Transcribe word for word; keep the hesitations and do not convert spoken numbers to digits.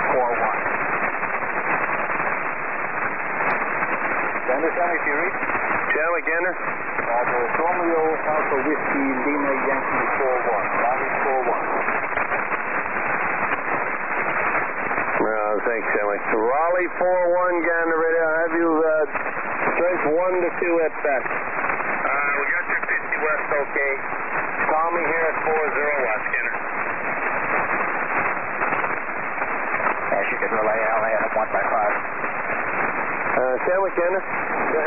four one. Gander, tell me if you read. Chandler, Gander. Roger. Romeo Alpha Whiskey Lima Yankee four one. Raleigh four one. No, thanks, Chandler. Raleigh four one, Gander Radio. I'll have you uh, strength one to two at best. Uh, we got two fifty west, okay. Call me here at four zero west, Skinner. Yes, you can relay L A at one by five. Uh, Chandler, Gander.